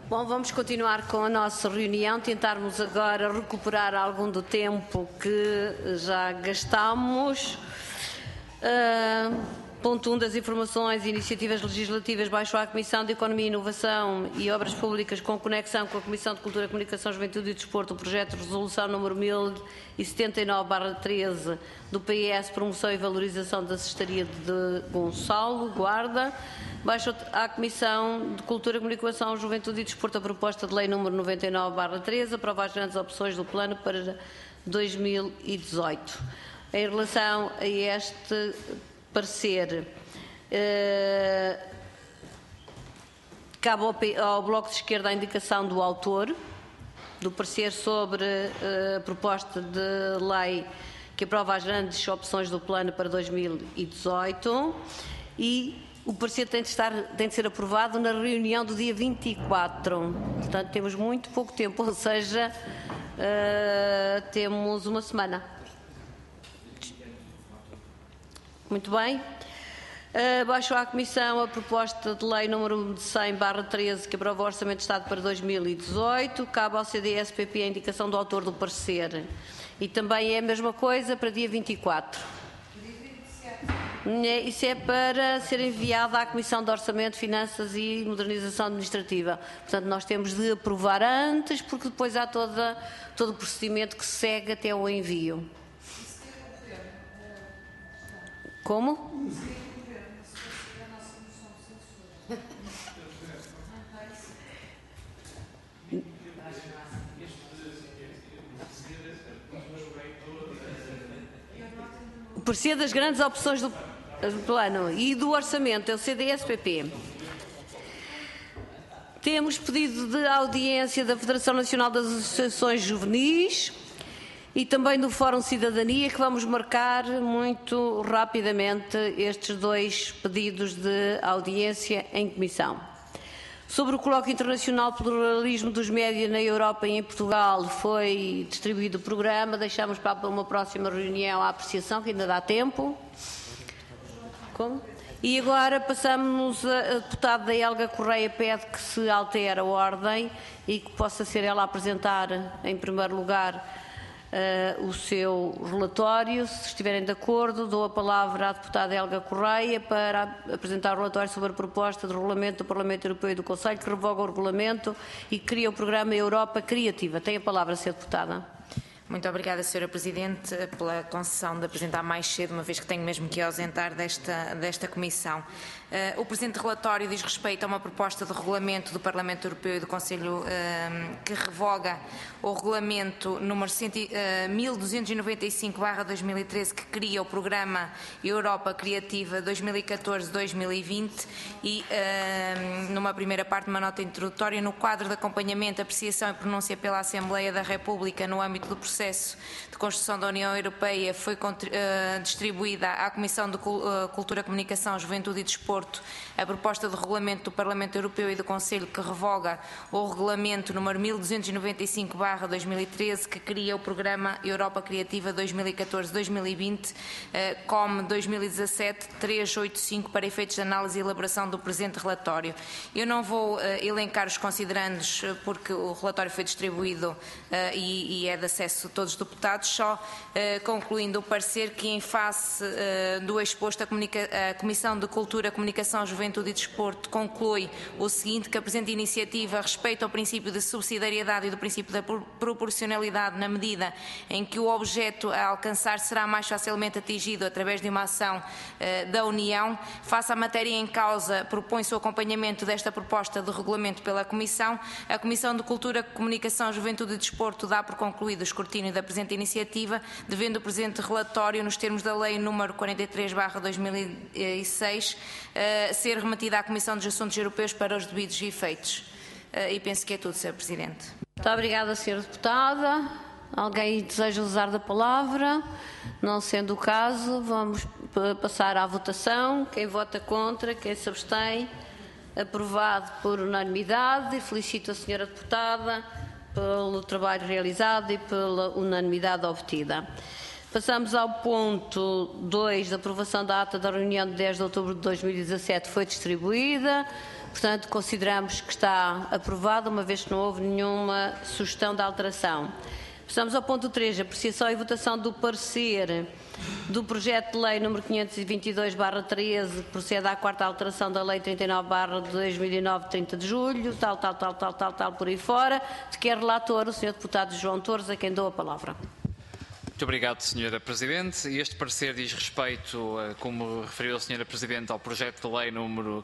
Bom, vamos continuar com a nossa reunião, tentarmos agora recuperar algum do tempo que já gastámos. Ponto 1 das informações e iniciativas legislativas baixou à Comissão de Economia, Inovação e Obras Públicas com conexão com a Comissão de Cultura, Comunicação, Juventude e Desporto o projeto de resolução número 1079/13 do PS, promoção e valorização da cestaria de Gonçalo, Guarda. Baixo à Comissão de Cultura, Comunicação, Juventude e Desporto a proposta de lei número 99/13, aprova as grandes opções do plano para 2018. Em relação a este parecer, cabe ao Bloco de Esquerda a indicação do autor do parecer sobre a proposta de lei que aprova as grandes opções do plano para 2018 e o parecer tem de ser aprovado na reunião do dia 24. Portanto, temos muito pouco tempo, ou seja, temos uma semana. Muito bem. Baixo à Comissão a proposta de lei número 100/13 que aprova o Orçamento de Estado para 2018. Cabe ao CDS-PP a indicação do autor do parecer. E também é a mesma coisa para dia 24. Isso é para ser enviado à Comissão de Orçamento, Finanças e Modernização Administrativa. Portanto, nós temos de aprovar antes, porque depois há todo o procedimento que se segue até o envio. Como? O parecer das grandes opções do plano e do orçamento é o CDS-PP. Temos pedido de audiência da Federação Nacional das Associações Juvenis e também do Fórum Cidadania, que vamos marcar muito rapidamente estes dois pedidos de audiência em comissão. Sobre o Colóquio Internacional Pluralismo dos Média na Europa e em Portugal, foi distribuído o programa, deixamos para uma próxima reunião a apreciação, que ainda dá tempo. Como? E agora passamos a deputada Helga Correia pede que se altere a ordem e que possa ser ela a apresentar, em primeiro lugar, o seu relatório. Se estiverem de acordo, dou a palavra à deputada Helga Correia para apresentar o relatório sobre a proposta de regulamento do Parlamento Europeu e do Conselho que revoga o regulamento e cria o programa Europa Criativa. Tem a palavra, Sra. Deputada. Muito obrigada, Sra. Presidente, pela concessão de apresentar mais cedo, uma vez que tenho mesmo que ausentar desta comissão. O presente relatório diz respeito a uma proposta de regulamento do Parlamento Europeu e do Conselho que revoga o regulamento número 1295/2013 que cria o programa Europa Criativa 2014-2020 e numa primeira parte uma nota introdutória no quadro de acompanhamento, apreciação e pronúncia pela Assembleia da República no âmbito do processo de construção da União Europeia foi distribuída à Comissão de Cultura, Comunicação, Juventude e Desporto a proposta de regulamento do Parlamento Europeu e do Conselho que revoga o regulamento número 1295/2013 que cria o programa Europa Criativa 2014-2020 COM 2017-385 para efeitos de análise e elaboração do presente relatório. Eu não vou elencar os considerandos porque o relatório foi distribuído e é de acesso a todos os deputados, só concluindo o parecer que em face do exposto a Comissão de Cultura, Comunicação, Juventude e Desporto conclui o seguinte, que a presente iniciativa respeita ao princípio de subsidiariedade e do princípio da proporcionalidade na medida em que o objeto a alcançar será mais facilmente atingido através de uma ação da União. Face à matéria em causa, propõe-se o acompanhamento desta proposta de regulamento pela Comissão. A Comissão de Cultura, Comunicação, Juventude e Desporto dá por concluído o escrutínio da presente iniciativa, devendo o presente relatório, nos termos da Lei número 43/2006, ser remetida à Comissão dos Assuntos Europeus para os devidos efeitos. E penso que é tudo, Sr. Presidente. Muito obrigada, Sra. Deputada. Alguém deseja usar da palavra? Não sendo o caso, vamos passar à votação. Quem vota contra, quem se abstém, aprovado por unanimidade. E felicito a Sra. Deputada pelo trabalho realizado e pela unanimidade obtida. Passamos ao ponto 2, da aprovação da ata da reunião de 10 de outubro de 2017, foi distribuída. Portanto, consideramos que está aprovada, uma vez que não houve nenhuma sugestão de alteração. Passamos ao ponto 3, apreciação e votação do parecer do projeto de lei número 522/13, procede à quarta alteração da lei 39/2009, 30 de julho, tal, por aí fora, de que é relator o Sr. Deputado João Torres, a quem dou a palavra. Muito obrigado, Sra. Presidente. Este parecer diz respeito, como referiu a Sra. Presidente, ao projeto de lei número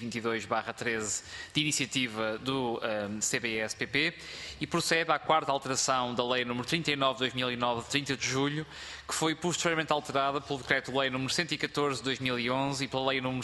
522/13 de iniciativa do CDS-PP e procede à quarta alteração da lei número 39/2009, de 30 de julho, que foi posteriormente alterada pelo decreto-lei número 114/2011 e pela lei número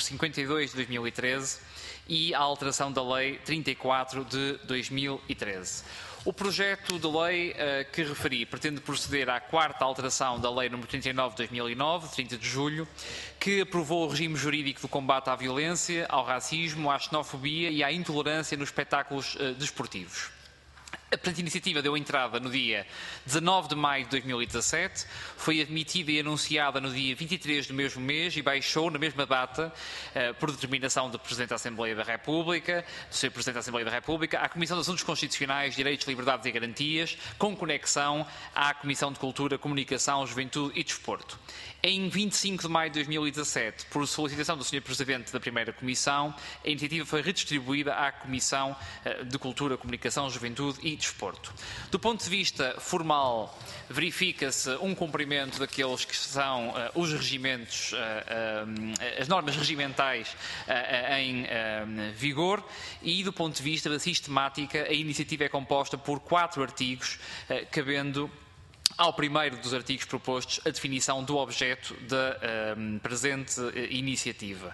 52/2013 e a alteração da lei 34 de 2013. O projeto de lei que referi pretende proceder à quarta alteração da lei número 39/2009, 30 de julho, que aprovou o regime jurídico do combate à violência, ao racismo, à xenofobia e à intolerância nos espetáculos desportivos. A presente iniciativa deu entrada no dia 19 de maio de 2017, foi admitida e anunciada no dia 23 do mesmo mês e baixou na mesma data, por determinação do Presidente da Assembleia da República, do Sr. Presidente da Assembleia da República, à Comissão de Assuntos Constitucionais, Direitos, Liberdades e Garantias, com conexão à Comissão de Cultura, Comunicação, Juventude e Desporto. Em 25 de maio de 2017, por solicitação do Sr. Presidente da Primeira Comissão, a iniciativa foi redistribuída à Comissão de Cultura, Comunicação, Juventude e Desporto. Do ponto de vista formal, verifica-se um cumprimento daqueles que são os regimentos, as normas regimentais em vigor, e do ponto de vista da sistemática, a iniciativa é composta por 4 artigos, cabendo ao primeiro dos artigos propostos a definição do objeto da presente iniciativa.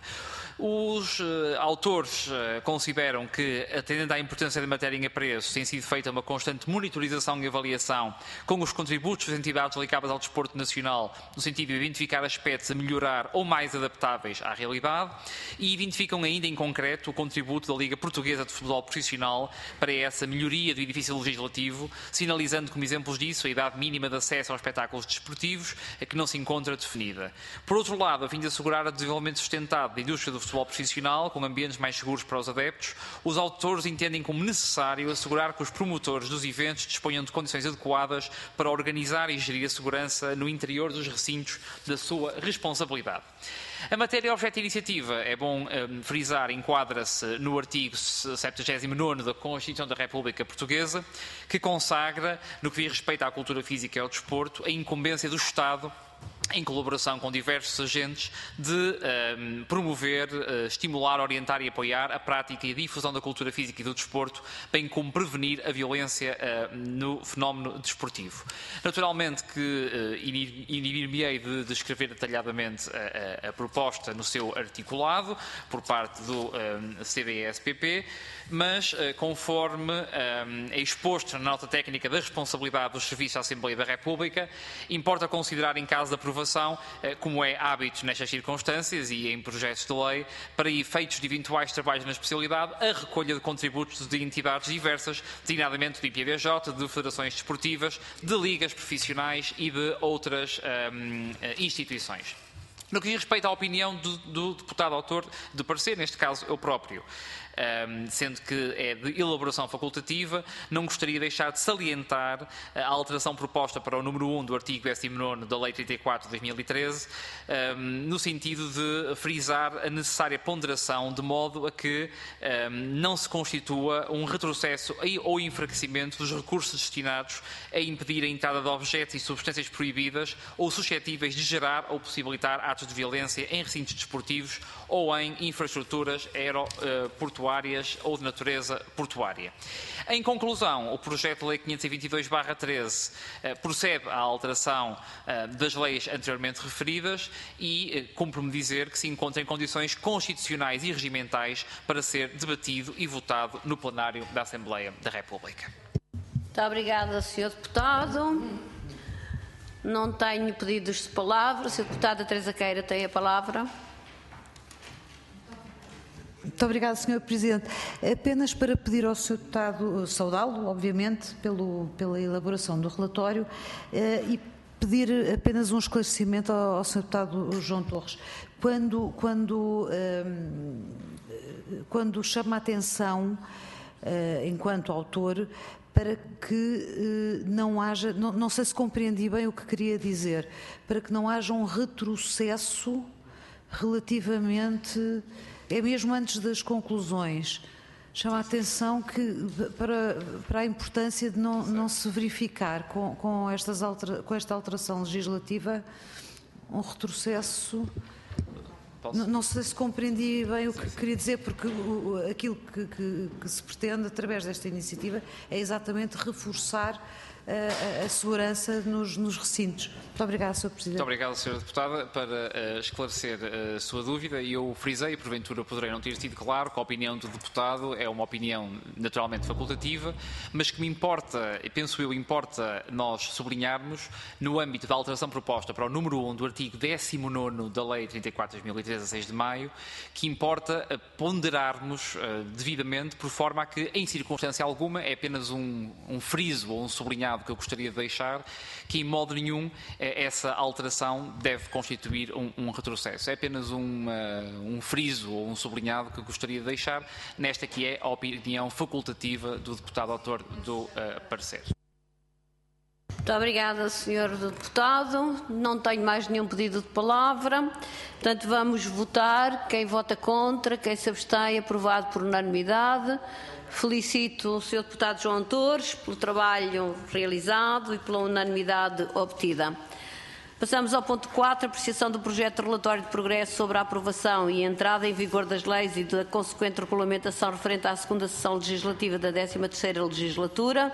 Os autores consideram que, atendendo à importância da matéria em apreço, tem sido feita uma constante monitorização e avaliação com os contributos das entidades ligadas ao desporto nacional, no sentido de identificar aspectos a melhorar ou mais adaptáveis à realidade, e identificam ainda em concreto o contributo da Liga Portuguesa de Futebol Profissional para essa melhoria do edifício legislativo, sinalizando como exemplos disso a idade mínima de acesso aos espetáculos desportivos, que não se encontra definida. Por outro lado, a fim de assegurar o desenvolvimento sustentado da indústria do futebol profissional, com ambientes mais seguros para os adeptos, os autores entendem como necessário assegurar que os promotores dos eventos disponham de condições adequadas para organizar e gerir a segurança no interior dos recintos da sua responsabilidade. A matéria objeto da iniciativa, é bom frisar, enquadra-se no artigo 79º da Constituição da República Portuguesa, que consagra, no que diz respeito à cultura física e ao desporto, a incumbência do Estado, em colaboração com diversos agentes, de promover, estimular, orientar e apoiar a prática e a difusão da cultura física e do desporto, bem como prevenir a violência no fenómeno desportivo. Naturalmente que inibir-me-ei de descrever detalhadamente a proposta no seu articulado, por parte do CDS-PP, mas, conforme é exposto na nota técnica da responsabilidade dos serviços da Assembleia da República, importa considerar, em caso de aprovação, como é hábito nestas circunstâncias e em projetos de lei, para efeitos de eventuais trabalhos na especialidade, a recolha de contributos de entidades diversas, designadamente do IPVJ, de federações desportivas, de ligas profissionais e de outras instituições. No que diz respeito à opinião do deputado autor do parecer, neste caso eu próprio, sendo que é de elaboração facultativa, não gostaria de deixar de salientar a alteração proposta para o número 1 do artigo 19º da Lei 34 de 2013, no sentido de frisar a necessária ponderação, de modo a que não se constitua um retrocesso ou enfraquecimento dos recursos destinados a impedir a entrada de objetos e substâncias proibidas ou suscetíveis de gerar ou possibilitar atos de violência em recintos desportivos ou em infraestruturas aeroportuárias ou de natureza portuária. Em conclusão, o projeto de lei 522/13 procede à alteração das leis anteriormente referidas e cumpre-me dizer que se encontra em condições constitucionais e regimentais para ser debatido e votado no plenário da Assembleia da República. Muito obrigada, Sr. Deputado. Não tenho pedidos de palavra. A Sra. Deputada Teresa Queira tem a palavra. Muito obrigada, Sr. Presidente. Apenas para pedir ao Sr. Deputado, saudá-lo, obviamente, pela elaboração do relatório e pedir apenas um esclarecimento ao Sr. Deputado João Torres. Quando chama a atenção, enquanto autor, para que não haja, não sei se compreendi bem o que queria dizer, para que não haja um retrocesso relativamente, é mesmo antes das conclusões, chama a atenção para a importância de não se verificar com esta alteração legislativa um retrocesso. Não sei se compreendi bem o que queria dizer, porque aquilo que se pretende através desta iniciativa é exatamente reforçar a segurança nos recintos. Muito obrigada, Sr. Presidente. Muito obrigado, Sra. Deputada, para esclarecer a sua dúvida. Eu frisei, porventura poderei não ter sido claro, que a opinião do deputado é uma opinião naturalmente facultativa, mas que me importa, penso eu, importa nós sublinharmos, no âmbito da alteração proposta para o número 1 do artigo 19º da Lei 34/2013, a 6 de maio, que importa ponderarmos devidamente, por forma a que, em circunstância alguma, é apenas um friso ou um sublinhado que eu gostaria de deixar, que em modo nenhum essa alteração deve constituir um retrocesso. É apenas um friso ou um sublinhado que eu gostaria de deixar nesta que é a opinião facultativa do deputado autor do parecer. Muito obrigada, Sr. Deputado. Não tenho mais nenhum pedido de palavra. Portanto, vamos votar. Quem vota contra, quem se abstém, aprovado por unanimidade. Felicito o Sr. Deputado João Torres pelo trabalho realizado e pela unanimidade obtida. Passamos ao ponto 4, apreciação do projeto de relatório de progresso sobre a aprovação e entrada em vigor das leis e da consequente regulamentação referente à segunda sessão legislativa da 13ª legislatura.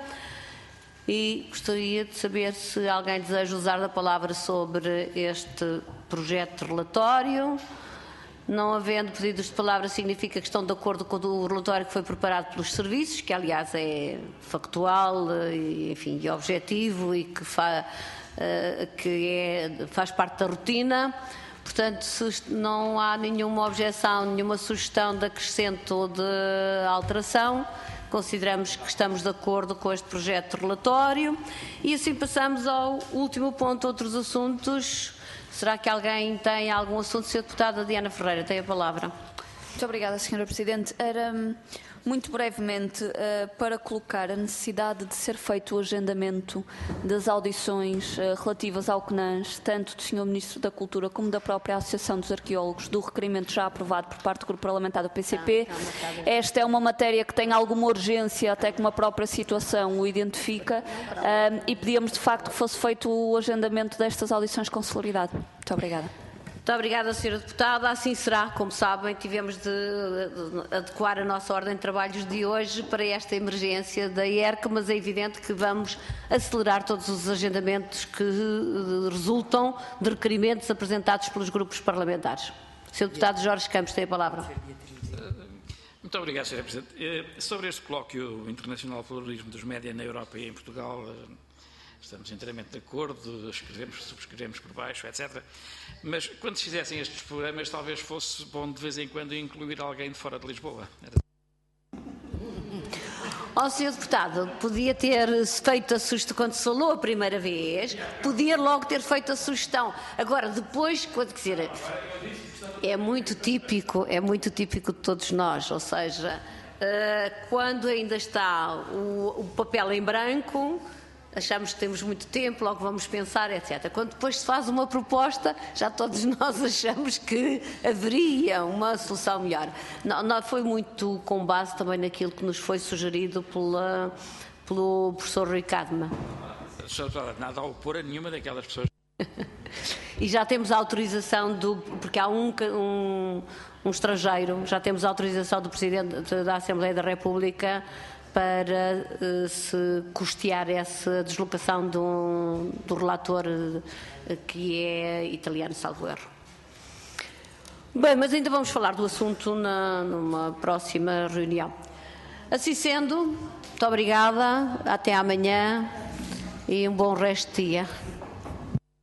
E gostaria de saber se alguém deseja usar a palavra sobre este projeto de relatório. Não havendo pedidos de palavra, significa que estão de acordo com o relatório que foi preparado pelos serviços, que aliás é factual e, enfim, é objetivo e que faz parte da rotina. Portanto, se não há nenhuma objeção, nenhuma sugestão de acrescento ou de alteração, consideramos que estamos de acordo com este projeto de relatório. E assim passamos ao último ponto, outros assuntos. Será que alguém tem algum assunto? Sra. Deputada Diana Ferreira, tem a palavra. Muito obrigada, Sra. Presidente. Era muito brevemente para colocar a necessidade de ser feito o agendamento das audições relativas ao CNAS, tanto do Sr. Ministro da Cultura como da própria Associação dos Arqueólogos, do requerimento já aprovado por parte do Grupo Parlamentar do PCP. Esta é uma matéria que tem alguma urgência, até que uma própria situação o identifica, e pedíamos de facto que fosse feito o agendamento destas audições com celeridade. Muito obrigada. Muito obrigada, Sra. Deputada. Assim será. Como sabem, tivemos de adequar a nossa ordem de trabalhos de hoje para esta emergência da IERC, mas é evidente que vamos acelerar todos os agendamentos que resultam de requerimentos apresentados pelos grupos parlamentares. Sr. Deputado Jorge Campos tem a palavra. Muito obrigado, Sra. Presidente. Sobre este colóquio internacional de pluralismo dos média na Europa e em Portugal, estamos inteiramente de acordo, subscrevemos por baixo, etc. Mas quando se fizessem estes programas, talvez fosse bom de vez em quando incluir alguém de fora de Lisboa. Sr. Deputado, podia ter feito a sugestão, quando se falou a primeira vez, podia logo ter feito a sugestão. Agora, depois, quando dizer, é muito típico de todos nós, ou seja, quando ainda está o papel em branco, achamos que temos muito tempo, logo vamos pensar, etc. Quando depois se faz uma proposta, já todos nós achamos que haveria uma solução melhor. Não, foi muito com base também naquilo que nos foi sugerido pelo professor Rui Cadma. Nada a opor a nenhuma daquelas pessoas. E já temos a autorização porque há um estrangeiro, já temos a autorização do Presidente da Assembleia da República para se custear essa deslocação do relator, que é italiano, salvo erro. Bem, mas ainda vamos falar do assunto numa próxima reunião. Assim sendo, muito obrigada, até amanhã e um bom resto de dia.